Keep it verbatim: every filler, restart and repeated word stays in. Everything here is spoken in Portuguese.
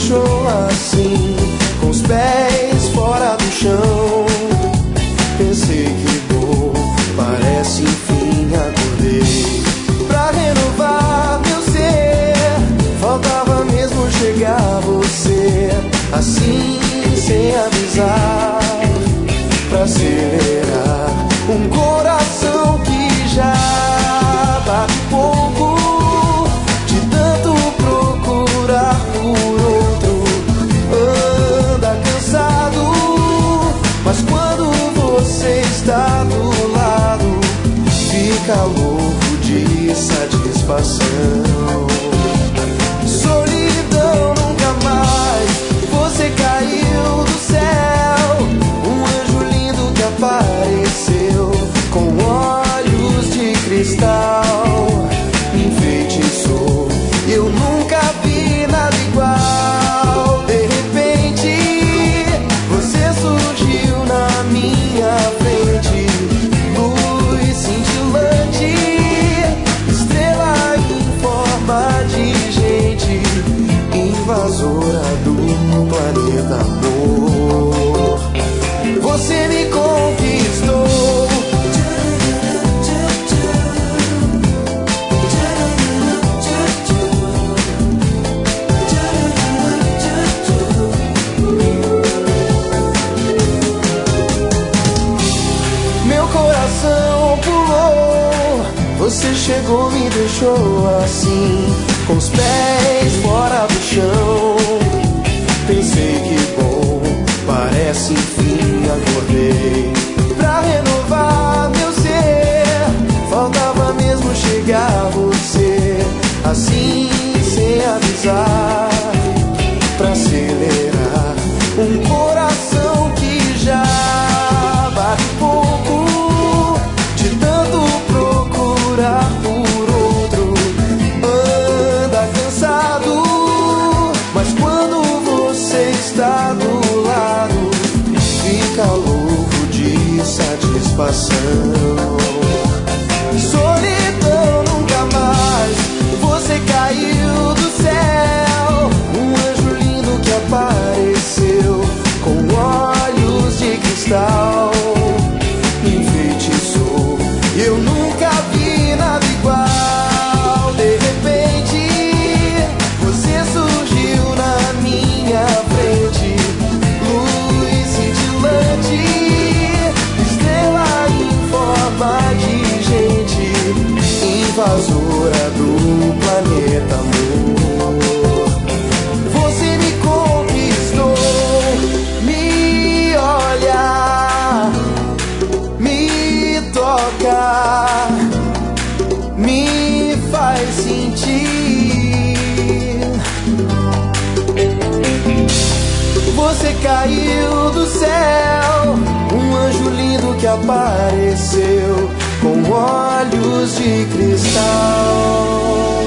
deixou assim, com os pés fora do chão. Pensei que bom, parece enfim acordei. Pra renovar meu ser, faltava mesmo chegar você, assim sem avisar, pra acelerar um coração que já bate pouco, de tanto procurar por outro. Anda cansado, mas quando você está do lado, fica louco de satisfação. Solidão nunca mais, você caiu do céu, um anjo lindo que apareceu, com olhos de cristal, me enfeitiçou, eu nunca vi nada igual. De repente, você surgiu na minha frente, luz cintilante, estrela em forma de gente, invasora do planeta amor. Você me conquistou, meu coração pulou, você chegou, me deixou assim, com os pés fora do chão. Pensei que bom, parece enfim acordei. Pra renovar meu ser, faltava mesmo chegar você, assim sem avisar, pra acelerar um coração que já bate pouco, de tanto procurar por outro. Anda cansado, mas quando você está do lado, fica louco de satisfação. Solidão nunca mais, você caiu do céu, um anjo lindo que apareceu, com olhos de cristal, me enfeitiçou, eu nunca vi nada igual. De repente, você surgiu na minha frente, luz cintilante, estrela em forma de gente, invasora do planeta amor. Você me conquistou, me olha, me toca, me faz sentir. Você caiu do céu, um anjo lindo que apareceu, com olhos de cristal.